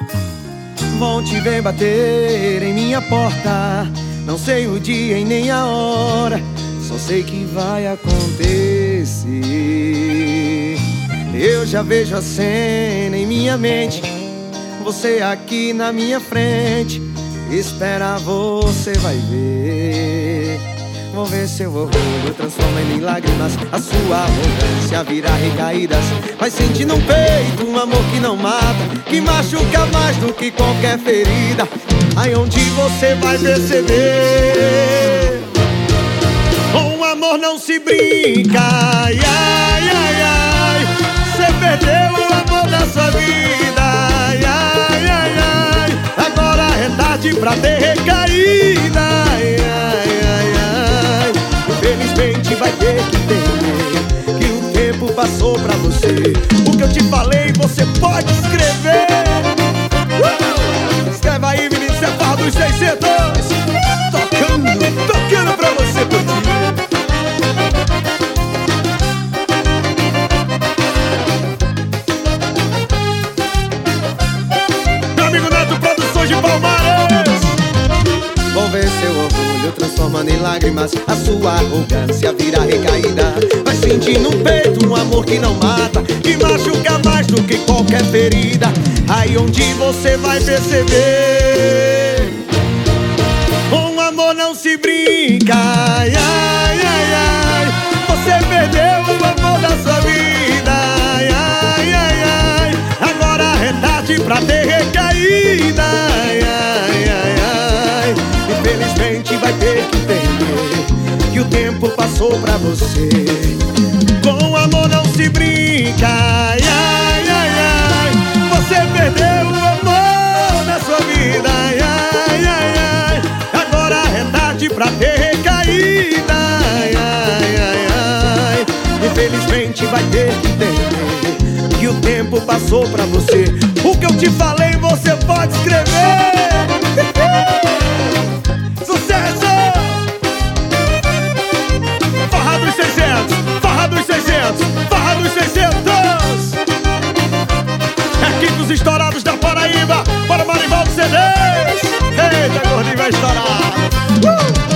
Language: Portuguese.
Vão te ver bater em minha porta. Não sei o dia e nem a hora, só sei que vai acontecer. Eu já vejo a cena em minha mente, você aqui na minha frente. Espera, você vai ver. Vou ver seu orgulho transforma em lágrimas, a sua arrogância virar recaídas. Vai sentir no peito um amor que não mata, que machuca mais do que qualquer ferida. Aí onde você vai perceber, com o amor não se brinca. Ai, ai, ai, ai, você perdeu o amor da sua vida. Ai, ai, ai, ai, agora é tarde pra ter recaída. Ai, ai, ai, ai, infelizmente vai ter que entender que o tempo passou pra você. O que eu te falei você pode escrever. Escreva aí, menino, isso é Farra dos 600. Tocando pra você curtir. Meu amigo Neto Produções de Palmares. Vou ver seu orgulho transformando em lágrimas, a sua arrogância vira recaída. Vai sentir no peito um amor que não mata, que machuca mais do que qualquer ferida. Aí onde você vai perceber, com amor não se brinca. Ai, ai, ai, ai, você perdeu o amor da sua vida. Ai, ai, ai, ai, agora é tarde pra ter recaída. Ai, ai, ai, ai, infelizmente vai ter que entender que o tempo passou pra você. Com amor não se brinca. Ai, ai, ai, ai, você perdeu o amor da sua vida. Ai, ai, ai, ai, agora é tarde pra ter recaída. Ai, ai, ai, ai, infelizmente vai ter que entender que o tempo passou pra você. O que eu te falei você pode escrever. Sucesso! Farra dos 600, Farra dos 600, Farra dos 600. Equipes estourados da Paraíba, para Marivaldo CDs. Eita, gordinho vai estourar.